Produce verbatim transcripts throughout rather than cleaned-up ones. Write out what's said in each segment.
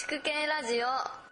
宿系ラジオ。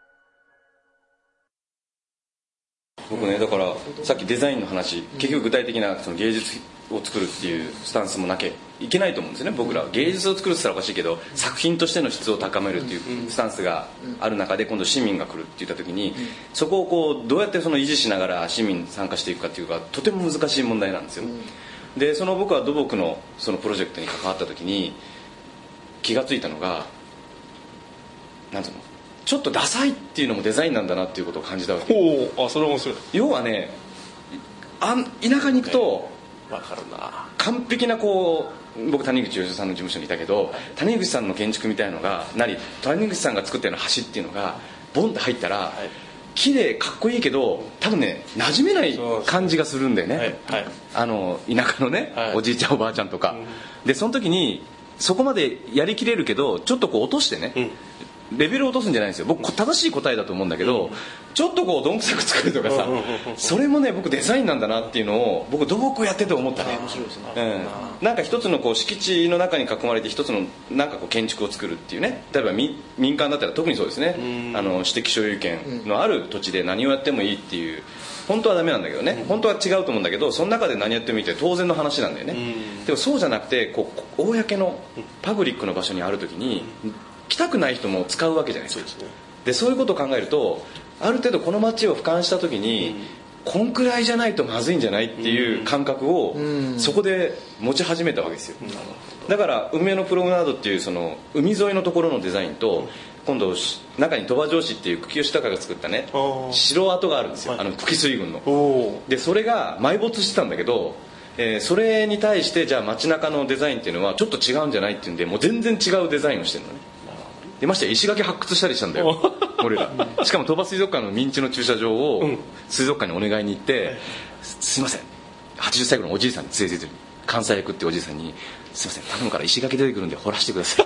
僕ね、だからさっきデザインの話、結局具体的なその芸術を作るっていうスタンスもなきゃいけないと思うんですよね。僕らは芸術を作るって言ったらおかしいけど、作品としての質を高めるっていうスタンスがある中で、今度市民が来るって言った時に、そこをこうどうやってその維持しながら市民参加していくかっていうか、とても難しい問題なんですよ。でその僕は土木のそのプロジェクトに関わった時に気がついたのが、なんていうの、ちょっとダサいっていうのもデザインなんだなっていうことを感じたわけ。 おお、あ、それ面白い。 要はね、あん田舎に行くと、 わかるな。 完璧なこう、僕谷口義雄さんの事務所にいたけど、谷口さんの建築みたいのがなり、谷口さんが作ったような橋っていうのがボンって入ったら、はい、綺麗かっこいいけど多分ね馴染めない感じがするんだよね、はいはい、あの田舎のね、はい、おじいちゃんおばあちゃんとか、うん、でその時にそこまでやりきれるけどちょっとこう落としてね、うん、レベルを落とすんじゃないんですよ。僕正しい答えだと思うんだけど、うん、ちょっとこうどんくさく作るとかさ、それもね僕デザインなんだなっていうのを僕土木をやってて思ったね。面白いですね、うん、なんか一つのこう敷地の中に囲まれて一つのなんかこう建築を作るっていうね、例えば民間だったら特にそうですね、あの私的所有権のある土地で何をやってもいいっていう、本当はダメなんだけどね、本当は違うと思うんだけど、その中で何やってもいいって当然の話なんだよね。でもそうじゃなくてこう公のパブリックの場所にある時に来たくない人も使うわけじゃないですか。そうですね。でそういうことを考えると、ある程度この街を俯瞰した時に、うん、こんくらいじゃないとまずいんじゃないっていう感覚をそこで持ち始めたわけですよ。うん、だから海辺のプロムナードっていうその海沿いのところのデザインと、うん、今度中に鳥羽城址っていう久喜義高が作ったね城跡があるんですよ、はい、あの久喜水軍の。でそれが埋没してたんだけど、えー、それに対してじゃあ街中のデザインっていうのはちょっと違うんじゃないっていうんで、もう全然違うデザインをしてるのね。でまして石垣発掘したりしたんだよ俺ら。しかも鳥羽水族館の民地の駐車場を水族館にお願いに行って、うん、すいませんはちじゅっさいぐらいのおじいさんに連れてってる関西役っておじいさんに、すいません頼むから石垣出てくるんで掘らせてください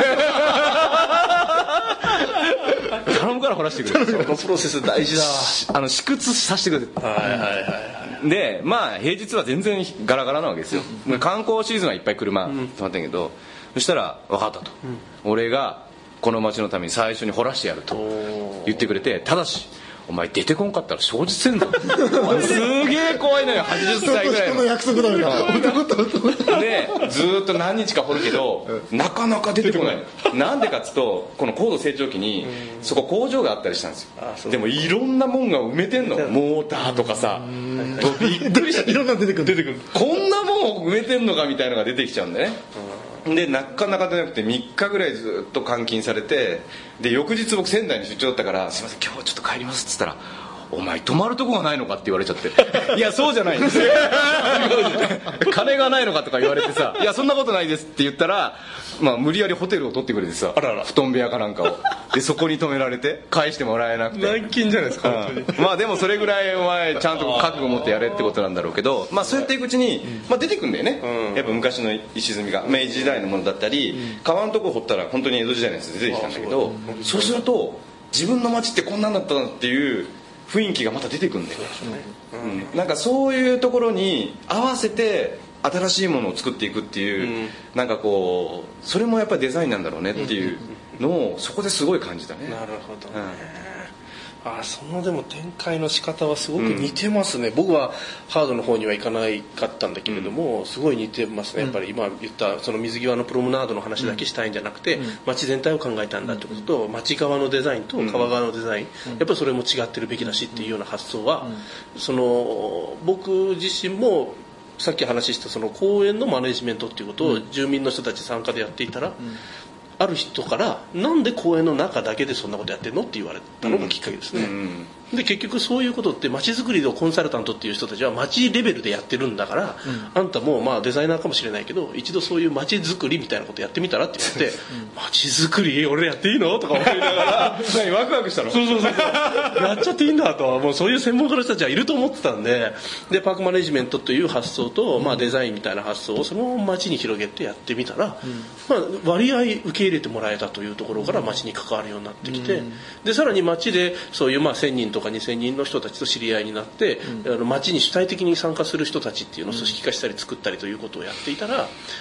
頼むから掘らせてくれ。そのプロセス大事だ。あの試掘させてくれ。はいはいはいはい。でまあ平日は全然ガラガラなわけですよ。観光シーズンはいっぱい車止まってんけど、そしたら分かったと、うん、俺がこの街のために最初に掘らしてやると言ってくれて、ただしお前出てこんかったら承知せんぞすげえ怖いのよ。はちじゅっさいぐらいの人の約束だよなでずーっと何日か掘るけどなかなか出てこない。なんでかっつうと、この高度成長期にそこ工場があったりしたんですよ。でもいろんなもんが埋めてんの、モーターとかさ、びっくりした。いろんなの出てくる出てくるこんなもんを埋めてんのかみたいのが出てきちゃうんだね。でなかなか出なくてみっかぐらいずっと監禁されて、で翌日僕仙台に出張だったから、すいません今日はちょっと帰りますっつったら、お前泊まるとこがないのかって言われちゃっていやそうじゃないんですよ金がないのかとか言われてさ、いやそんなことないですって言ったら、まあ、無理やりホテルを取ってくれてさ、あらら布団部屋かなんかをでそこに泊められて返してもらえなくて軟禁じゃないですか、本当に。 まあでもそれぐらいお前ちゃんと覚悟を持ってやれってことなんだろうけど、まあそうやっていくうちに、まあ、出てくんだよね、うん、やっぱ昔の石積みが明治時代のものだったり、うん、川のとこ掘ったら本当に江戸時代のやつ出てきたんだけど、そうすると自分の町ってこんなんだったなっていう雰囲気がまた出てくるんだよ、うん、なんかそういうところに合わせて新しいものを作っていくっていう、うん、なんかこうそれもやっぱりデザインなんだろうねっていうのをそこですごい感じたね。 なるほどね、うん、あそのでも展開の仕方はすごく似てますね、うん、僕はハードの方には行かないかったんだけれども、うん、すごい似てますね。やっぱり今言ったその水際のプロムナードの話だけしたいんじゃなくて、うん、街全体を考えたんだってことと、街側のデザインと川側のデザイン、うん、やっぱりそれも違ってるべきだしっていうような発想は、うん、その僕自身もさっき話したその公園のマネジメントっていうことを住民の人たち参加でやっていたら、うん、ある人からなんで公園の中だけでそんなことやってんのって言われたのがきっかけですね、うんうんで結局そういうことって街づくりのコンサルタントっていう人たちは街レベルでやってるんだから、うん、あんたもまあデザイナーかもしれないけど一度そういう街づくりみたいなことやってみたらって言って、うん、街づくり俺やっていいのとか思いながら何ワクワクしたの。 そうそうそうやっちゃっていいんだとはもうそういう専門家の人たちはいると思ってたんで、でパークマネジメントという発想と、まあ、デザインみたいな発想をその街に広げてやってみたら、うんまあ、割合受け入れてもらえたというところから街に関わるようになってきて、うん、でさらに街でそういうまあせんにんとかにせんにんの人たちと知り合いになって、うん、あの街に主体的に参加する人たちっていうのを組織化したり作ったりということをやっていたら、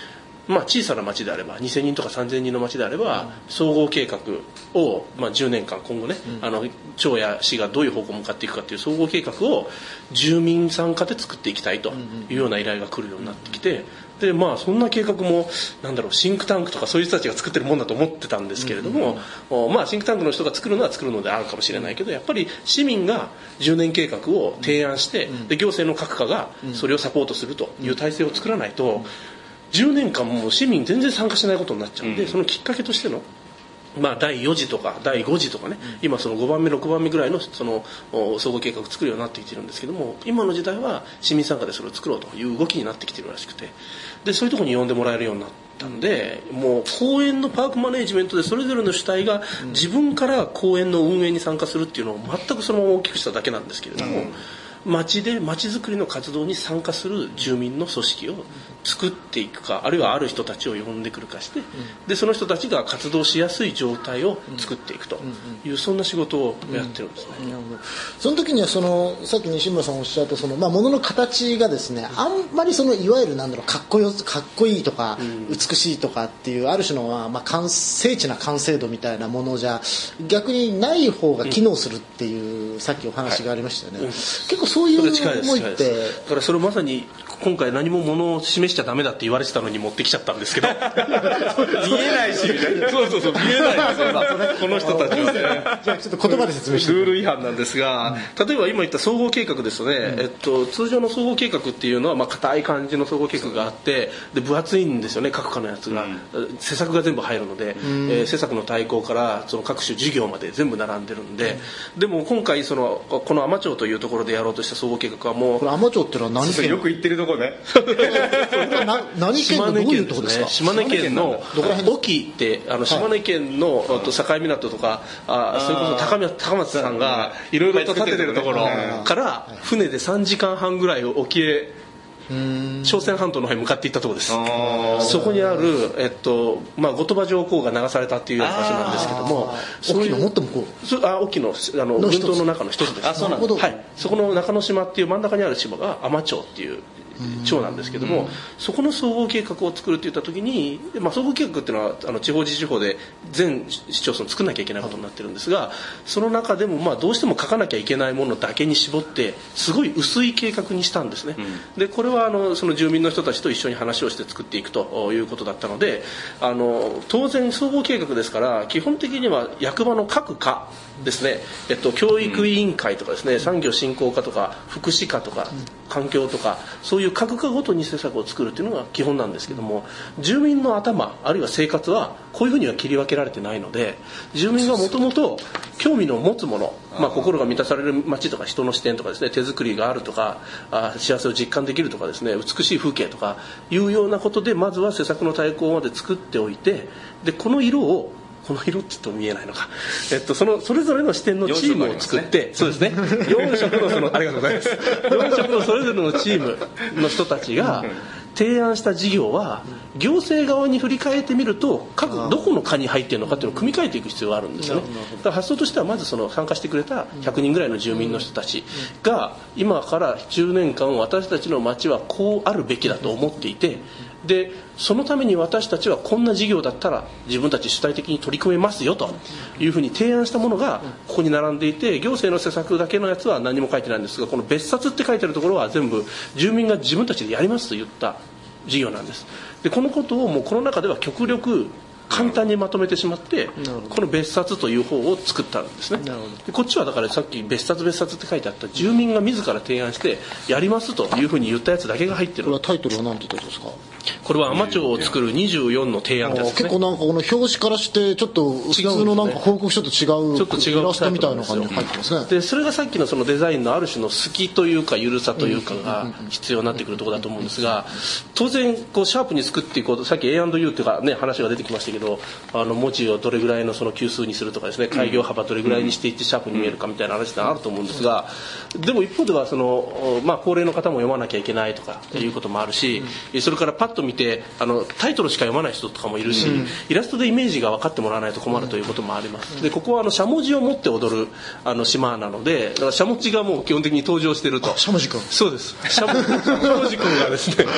まあ、小さな町であればにせんにんとかさんぜんにんの町であれば、うん、総合計画を、まあ、じゅうねんかん今後ね、うん、あの町や市がどういう方向に向かっていくかっていう総合計画を住民参加で作っていきたいというような依頼が来るようになってきて、でまあ、そんな計画もなんだろうシンクタンクとかそういう人たちが作ってるもんだと思ってたんですけれども、うんうんまあ、シンクタンクの人が作るのは作るのであるかもしれないけどやっぱり市民がじゅうねん計画を提案して、うん、で行政の各課がそれをサポートするという体制を作らないとじゅうねんかんも市民全然参加しないことになっちゃうんで、うん、そのきっかけとしてのまあ、だいよ次とかだいご次とかね、うん、今そのごばんめろくばんめぐらいのその総合計画を作るようになってきてるんですけども、今の時代は市民参加でそれを作ろうという動きになってきてるらしくて、でそういうところに呼んでもらえるようになったんで、もう公園のパークマネージメントでそれぞれの主体が自分から公園の運営に参加するっていうのを全くそのまま大きくしただけなんですけれども、うん町で町づくりの活動に参加する住民の組織を作っていくか、あるいはある人たちを呼んでくるかして、でその人たちが活動しやすい状態を作っていくという、そんな仕事をやってるんですね。 なるほど。その時にはそのさっき西村さんおっしゃったその、まあ、物の形がですね、あんまりそのいわゆるなんだろうかっこよかっこいいとか、うん、美しいとかっていうある種の、まあ、完精緻な完成度みたいなものじゃ逆にない方が機能するっていう、うん、さっきお話がありましたよね、はいうん、結構そういう思いってだからそれまさに今回何も物を示しちゃダメだって言われてたのに持ってきちゃったんですけど見えないしみたいなそうそうそう見えないですこの人たちはねじゃあちょっと言葉で説明してルール違反なんですが、うん、例えば今言った総合計画ですとね、うんえっと、通常の総合計画っていうのはまあ硬い感じの総合計画があってで分厚いんですよね各課のやつが、うん、施策が全部入るので、うんえー、施策の大綱からその各種事業まで全部並んでるんで、うん、でも今回そのこの海士町というところでやろうとした総合計画はもうこれ海士町ってのは何県よく言ってるとこね何県のどういうところですか。 島根県の隠岐ってあの島根県の境港とかあそれこそ高松、高松さんがいろいろと建ててるところから船でさんじかんはんぐらい沖へ朝鮮半島の方に向かっていったところです。そこにある、えっとまあ、後鳥羽上皇が流されたっていうような場所なんですけども、 沖のもっと向こうあ沖のあの群島の中の一つです。 あそうなんです、 はい、そこの中之島っていう真ん中にある島が海士町っていう町なんですけども、そこの総合計画を作るっていった時に、まあ、総合計画っていうのはあの地方自治法で全市町村作らなきゃいけないことになってるんですが、その中でもまあどうしても書かなきゃいけないものだけに絞ってすごい薄い計画にしたんですね、うん、でこれはあのその住民の人たちと一緒に話をして作っていくということだったので、あの当然総合計画ですから基本的には役場の各課ですね、えっと、教育委員会とかですね、産業振興課とか福祉課とか環境とかそういう各課ごとに施策を作るっていうのが基本なんですけども、住民の頭あるいは生活はこういうふうには切り分けられてないので、住民がもともと興味の持つもの、まあ、心が満たされる街とか人の視点とかですね、手作りがあるとかあ幸せを実感できるとかですね、美しい風景とかいうようなことでまずは施策の大綱まで作っておいて、でこの色をこの色って言っても見えないのか、えっと、そのそれぞれの視点のチームを作って、ね、そうですねよん色のそのありがとうございますよん色のそれぞれのチームの人たちが提案した事業は行政側に振り返ってみると各どこの課に入っているのかっていうのを組み替えていく必要があるんですよね。だから発想としてはまずその参加してくれたひゃくにんぐらいの住民の人たちが今からじゅうねんかん私たちの町はこうあるべきだと思っていて、でそのために私たちはこんな事業だったら自分たち主体的に取り組めますよというふうに提案したものがここに並んでいて、行政の施策だけのやつは何も書いてないんですが、この別冊って書いてあるところは全部住民が自分たちでやりますと言った事業なんです。でこのことをもうこの中では極力簡単にまとめてしまってこの別冊という方を作ったんですね。でこっちはだからさっき別冊別冊って書いてあった住民が自ら提案してやりますというふうに言ったやつだけが入ってる。 これはタイトルは何て言ったんですか。 これは海士町を作るにじゅうよんの提案ですね。 結構なんかこの表紙からしてちょっと普通のなんか報告書と違うちょっと違うイラストみたいな感じが入ってますね。 でそれがさっきのそのデザインのある種の好きというか緩さというかが必要になってくるところだと思うんですが、当然こうシャープに作っていこうと、さっき エーアンドユー っていうかね話が出てきましたけど、あの文字をどれぐらいのその級数にするとかですね、開業幅どれぐらいにしていってシャープに見えるかみたいな話ってあると思うんですが、でも一方ではその、まあ、高齢の方も読まなきゃいけないとかいうこともあるし、それからパッと見てあのタイトルしか読まない人とかもいるし、イラストでイメージが分かってもらわないと困るということもあります。でここはあのしゃもじを持って踊るあの島なので、だからしゃもじがもう基本的に登場していると。 しゃもじくん。 そうです。しゃもじくんがですね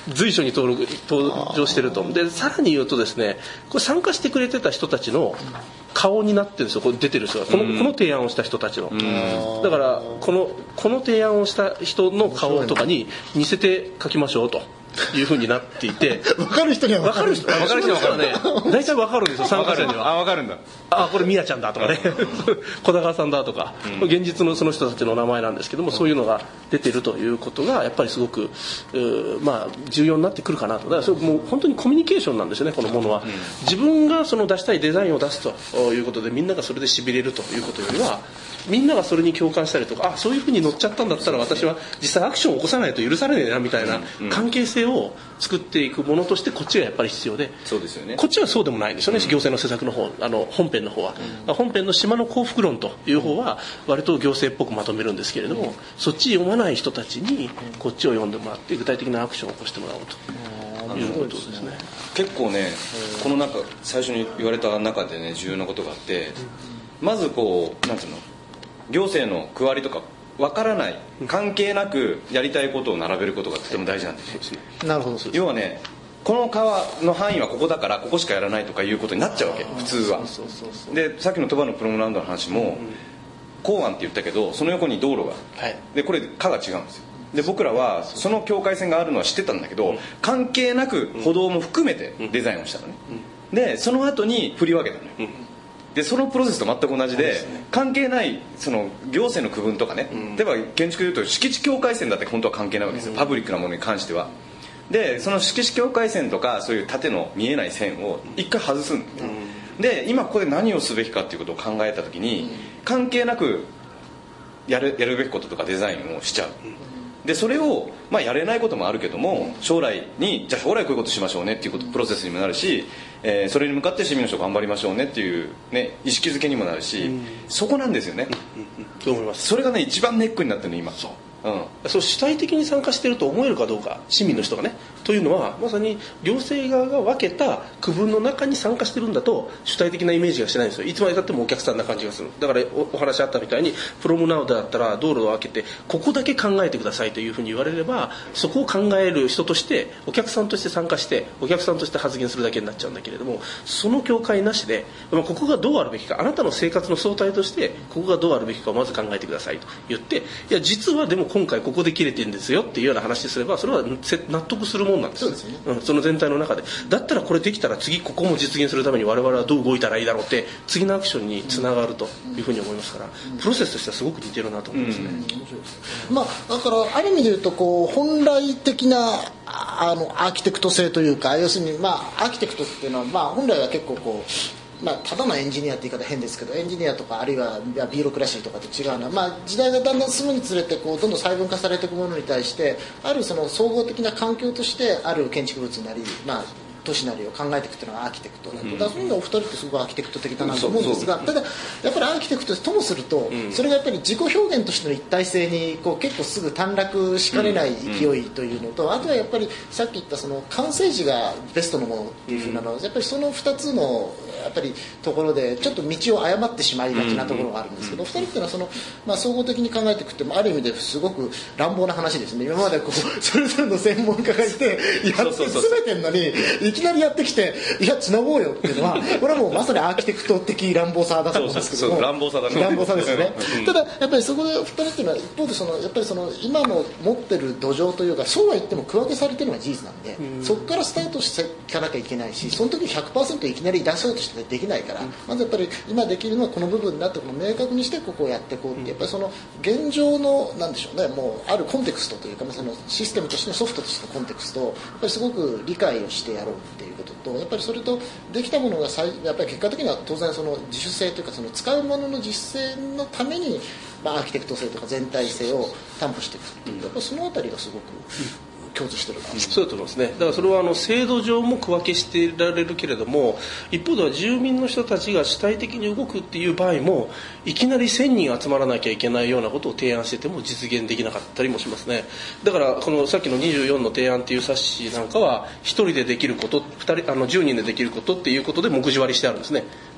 随所に登録登場してると。でさらに言うとですね、これ参加してくれてた人たちの顔になってるんですよ。これ出てる人がこの、この提案をした人たちの。だからこのこの提案をした人の顔とかに似せて書きましょうという風になっていて、 分かる人には分かる人、 分かる人には分かるね。大体分かるんですよ、参加者には。 あ、分かるんだ。 あ、これ宮ちゃんだとかね、小高さんだとか、うん、現実のその人たちの名前なんですけども、そういうのが出てるということがやっぱりすごく、まあ、重要になってくるかなと。だからそれもう本当にコミュニケーションなんですよね、このものは。うん、自分がその出したいデザインを出すということで、みんながそれでしびれるということよりは、みんながそれに共感したりとか、あ、そういうふうに乗っちゃったんだったら私は実際アクションを起こさないと許されねえなみたいな関係性を作っていくものとしてこっちがやっぱり必要で、 そうですよね、 こっちはそうでもないんですよね、うん、行政の施策の方、あの本編の方は、うん、本編の島の幸福論という方は割と行政っぽくまとめるんですけれども、うん、そっち読まない人たちにこっちを読んでもらって具体的なアクションを起こしてもらおうということですね。 結構ね、この中最初に言われた中でね、重要なことがあって、まずこうなんていうの、行政の区割りとか分からない、関係なくやりたいことを並べることがとても大事なんですよ。 なるほど。 要はね、この川の範囲はここだからここしかやらないとかいうことになっちゃうわけ、普通は。でさっきの鳥羽のプロムラウンドの話も、港湾って言ったけどその横に道路が、はい、でこれ科が違うんですよ。で僕らはその境界線があるのは知ってたんだけど、うん、関係なく歩道も含めてデザインをしたのね、うん、でその後に振り分けたのよ、うん、でそのプロセスと全く同じ で, で、ね、関係ないその行政の区分とかね、うん、例えば建築でいうと敷地境界線だって本当は関係ないわけですよ、うん、パブリックなものに関しては。でその敷地境界線とかそういう縦の見えない線を一回外すんだよ、うん、で今ここで何をすべきかっていうことを考えた時に、うん、関係なくや る, やるべきこととかデザインをしちゃう、うんでそれを、まあ、やれないこともあるけども将来にじゃあ将来こういうことしましょうねっていうことプロセスにもなるし、えー、それに向かって市民の人頑張りましょうねっていう、ね、意識づけにもなるし、うん、そこなんですよね、 うんうん、そう思います。 それがね一番ネックになってるの今。そううん、 そう主体的に参加していると思えるかどうか、市民の人がね、というのはまさに行政側が分けた区分の中に参加してるんだと主体的なイメージがしてないんですよ。いつまでたってもお客さんな感じがする。だから お, お話あったみたいにプロムナウだったら道路を分けてここだけ考えてくださいというふうに言われれば、そこを考える人としてお客さんとして参加してお客さんとして発言するだけになっちゃうんだけれども、その境界なしで、まあ、ここがどうあるべきか、あなたの生活の相対としてここがどうあるべきかをまず考えてくださいと言って、いや実はでも今回ここで切れてるんですよっていうような話すればそれは納得するもんなんです。 そうですね、 うん、その全体の中でだったらこれできたら次ここも実現するために我々はどう動いたらいいだろうって次のアクションにつながるというふうに思いますから、うん、プロセスとしてはすごく似てるなと思いますね、うんうん、面白いです。 まあ、だからある意味で言うとこう本来的なあのアーキテクト性というか、要するにまあアーキテクトっていうのはまあ本来は結構こうまあ、ただのエンジニアって言い方変ですけど、エンジニアとかあるいはビューロクラシーとかと違うのは、まあ、時代がだんだん進むにつれてこうどんどん細分化されていくものに対してあるその総合的な環境としてある建築物なり、まあ都市なりを考えていくというのがアーキテクトだと、うん、だからそういうのお二人ってすごくアーキテクト的だなと思うんですが、ただやっぱりアーキテクトともすると、うん、それがやっぱり自己表現としての一体性にこう結構すぐ短絡しかねない勢いというのと、あとはやっぱりさっき言ったその完成時がベストのものっていうふうなのはやっぱりそのふたつのやっぱりところでちょっと道を誤ってしまいがちなところがあるんですけど、ふたりっていうのはその、まあ、総合的に考えていくってある意味ですごく乱暴な話ですね。今までこうそれぞれの専門家がいてやって詰めてるのにいきなりやってきていやつなごうよっていうのはこれはもうまさにアーキテクト的乱暴さだと思うんですけども、 乱暴さだね、 乱暴さですよねただやっぱりそこでふたりっていうのは一方でそのやっぱりその今の持ってる土壌というかそうは言っても区分けされてるのは事実なんで、うん、そこからスタートしていかなきゃいけないし、その時に ひゃくパーセント いきなり出そうとしてできないから、うん、まずやっぱり今できるのはこの部分だってこの明確にしてここをやっていこうって、やっぱりその現状のなんでしょうね、もうあるコンテクストというか、そのシステムとしてのソフトとしてのコンテクストをやっぱりすごく理解をしてやろうっていうことと、やっぱりそれとできたものがやっぱり結果的には当然その自主性というかその使うものの実践のために、まあ、アーキテクト性とか全体性を担保していくっていう、やっぱりそのあたりがすごく共通してるな、うん、 そうだと思いますね。だからそれはあの制度上も区分けしていられるけれども、一方では住民の人たちが主体的に動くっていう場合もいきなりせんにん集まらなきゃいけないようなことを提案してても実現できなかったりもしますね。だからこのさっきのにじゅうよんの提案っていう冊子なんかはひとりでできること、ふたりあのじゅうにんでできることっていうことで目次割りしてあるんですね。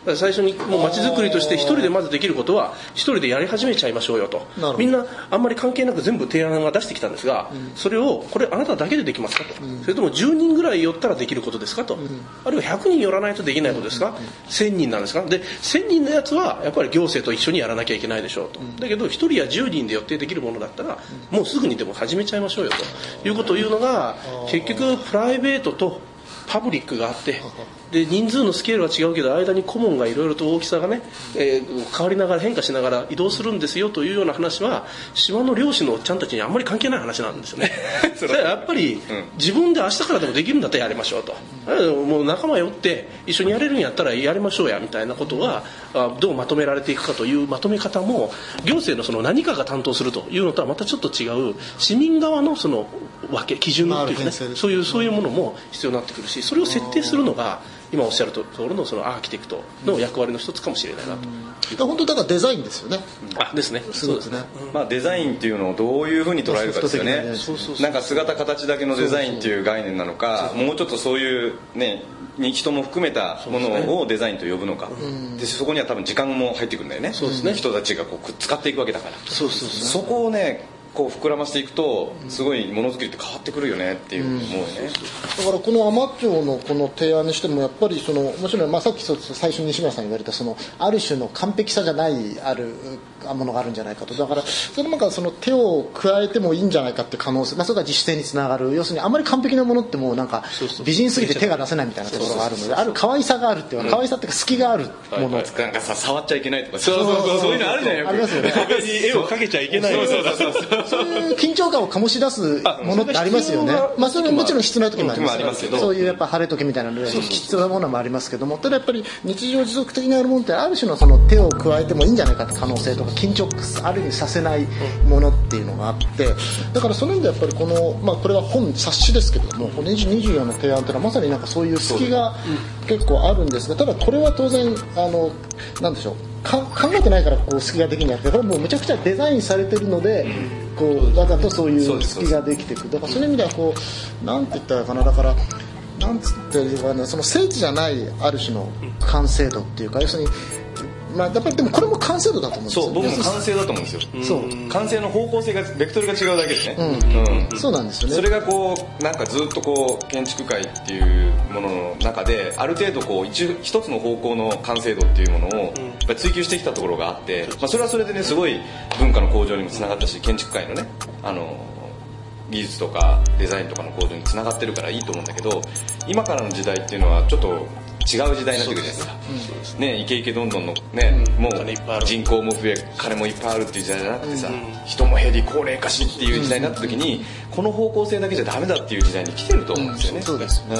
から最初にもう街づくりとして一人でまずできることは一人でやり始めちゃいましょうよと。みんなあんまり関係なく全部提案が出してきたんですが、うん、それをこれあなただけでできますかと、うん、それともじゅうにんぐらい寄ったらできることですかと、うん、あるいはひゃくにん寄らないとできないことですか、うん、せんにんなんですか。でせんにんのやつはやっぱり行政と一緒にやらなきゃいけないでしょうと、うん、だけどひとりやじゅうにんで寄ってできるものだったら、うん、もうすぐにでも始めちゃいましょうよということを言うのが、結局プライベートとパブリックがあって、で人数のスケールは違うけど間に顧問がいろいろと大きさがね、えー、変わりながら変化しながら移動するんですよというような話は島の漁師のおっちゃんたちにあんまり関係ない話なんですよねそれはやっぱり、うん、自分で明日からでもできるんだったらやりましょうと、うん、もう仲間寄って一緒にやれるんやったらやりましょうやみたいなことは、うん、どうまとめられていくかというまとめ方も行政のその何かが担当するというのとはまたちょっと違う市民側のその分け基準というかね、そういうそういうものも必要になってくるし、それを設定するのが今おっしゃるところのそのアーキテクトの役割の一つかもしれないなと、 うん、本当だからデザインですよね、 うん、あですねそうですね、 うん、まあ、デザインっていうのをどういうふうに捉えるかですよね。なんか姿形だけのデザインっていう概念なのか、もうちょっとそういうね人も含めたものをデザインと呼ぶのか、うん、でそこには多分時間も入ってくるんだよね。そうですね、人たちがこう使っていくわけだから、 そうそうそう、 そこをねこう膨らませていくとすごいものづくりって変わってくるよねっていう思うね、うん、 だからこの海士町のこの提案にしてもやっぱりそのもちろん、まあ、さっき最初に西村さん言われたそのある種の完璧さじゃないあるものがあるんじゃないかと。だからそれなんかその手を加えてもいいんじゃないかって可能性、まあ、それが自主性につながる。要するにあんまり完璧なものってもうなんか美人すぎて手が出せないみたいなところがあるので、ある可愛さがあるっていうか、可愛さっていうか隙があるもの、 なんかさ触っちゃいけないとか、そうそうそう、そういうのあるじゃない。 ありますよね。 壁に絵をかけちゃいけない。そうそうそうそう。 そういう緊張感を醸し出すものってありますよね。まあそれはもちろん必要な時もありますけど、そういうやっぱ晴れ時みたいなので必要なものもありますけども、ただやっぱり日常持続的にあるものってある種のその手を加えてもいいんじゃないかって可能性とか緊張ある意味させないものっていうのがあって、だからその意味でやっぱりこの、まあ、これは本冊子ですけれども、にじゅうよんの提案というのはまさになんかそういう隙が結構あるんですが、ただこれは当然あのなんでしょう、か考えてないからこう隙ができるんやって、これはもうめちゃくちゃデザインされてるので、こうわざとそういう隙ができていく。だからそういう意味ではこうなんて言ったらかな、だからなんつっていうかね、その聖地じゃないある種の完成度っていうか、要するにまあ、やっぱりでもこれも完成度だと思うんですよ。 そう、僕も完成だと思うんですよ。そう、完成の方向性がベクトルが違うだけでね、 うんうん、そうなんですよね。 それがこうなんかずっとこう建築界っていうものの中である程度こう 一, 一つの方向の完成度っていうものをやっぱり追求してきたところがあって、まあ、それはそれでねすごい文化の向上にもつながったし、建築界のねあの技術とかデザインとかの向上につながってるからいいと思うんだけど、今からの時代っていうのはちょっと違う時代になってくるじゃないですか。うん、ね、イケイケどんどんのね、うん、もう人口も増え金もいっぱいあるっていう時代じゃなくてさ、うん、人も減り高齢化しっていう時代になった時に、この方向性だけじゃダメだっていう時代に来てると思うんですよね。うん、そうです。うん、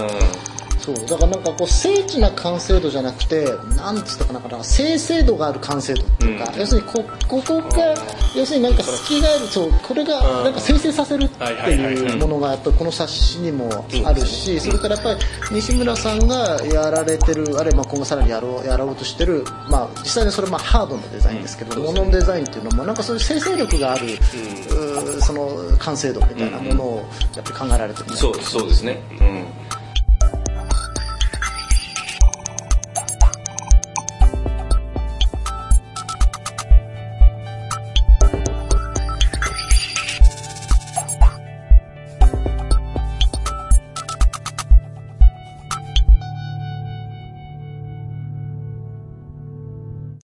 そうだからなんかこう精緻な完成度じゃなくて、なんつったかな、なんか精製度がある完成度っていうか、うん、要するに こ, ここが要するになんか隙がある、そうこれがなんか生成させるっていうものがやっぱりこの冊子にもあるし、それからやっぱり西村さんがやられてる、あるいは今後さらにやろうやろうとしてる、まあ実際にそれはまあハードのデザインですけど、もののデザインっていうのもなんかそういう生成力がある、うん、その完成度みたいなものをやっぱり考えられてる、 うん、そうそうですね。うん